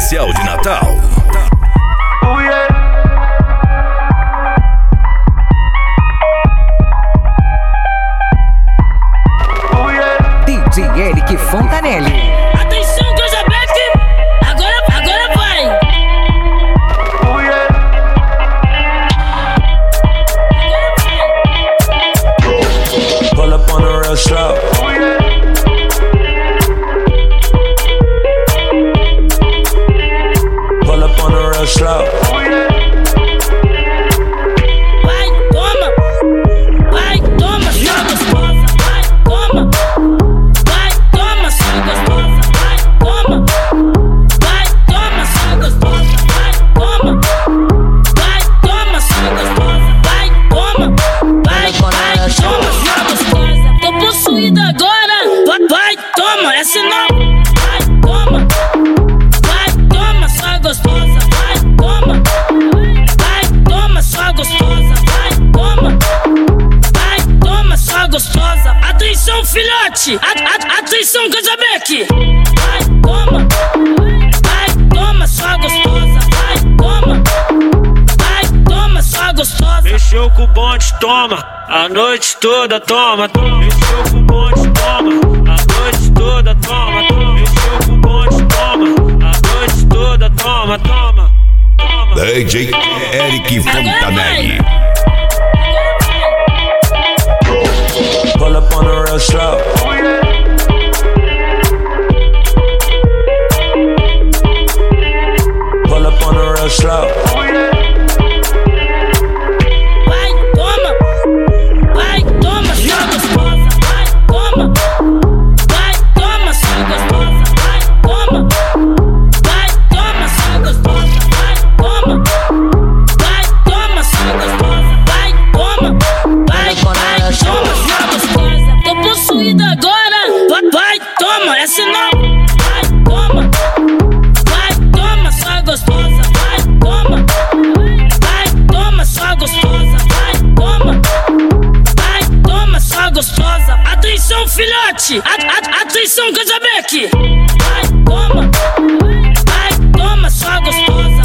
especial de Natal. DJ Eric Fontanelli. Atenção, Casa Black, agora vai. Pull up on the real slow. Pull up on the real slow. Vai, toma, sua gostosa. Vai, toma, sua gostosa. Vai, toma, sua gostosa. Vai, toma, sua gostosa. Vai, toma, sua gostosa. Tô possuída agora. Vai, toma, essa é nova. Vai, toma, sua gostosa. Vai, toma, sua gostosa. Vai, toma, sua gostosa. Atenção, filhote. Atenção, Casabeck. Vai, toma, sua gostosa. Vai, toma, sua gostosa. Mexeu com o bonde, toma. A noite toda, toma. Mexeu com o bonde, toma. A noite toda, toma. Mexeu com o bonde, toma. A noite toda, toma. DJ Eric Fontanelli. Pull up on the real slow. Pull up on the real slow. Vai, toma, sua gostosa. Vai, toma, sua gostosa. Vai, toma, sua gostosa. Vai, toma, sua gostosa. Vai, toma, sua gostosa. Tô possuída agora. Vai, toma, essa é nova. Vai, toma, sua gostosa. Vai, toma, sua gostosa. Vai, toma, sua gostosa. Atenção, filhote. Atenção, Casabeck. Vai, toma, sua gostosa.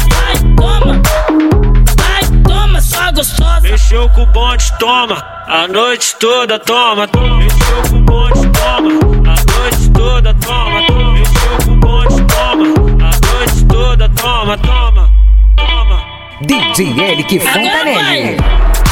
Vai, toma, sua gostosa. Mexeu com o bonde, toma. A noite toda, toma. Mexeu com o bonde, toma. A noite toda, toma. Mexeu com o bonde, toma. A noite toda, toma. DJ Eric Agora Fontanelli. vai.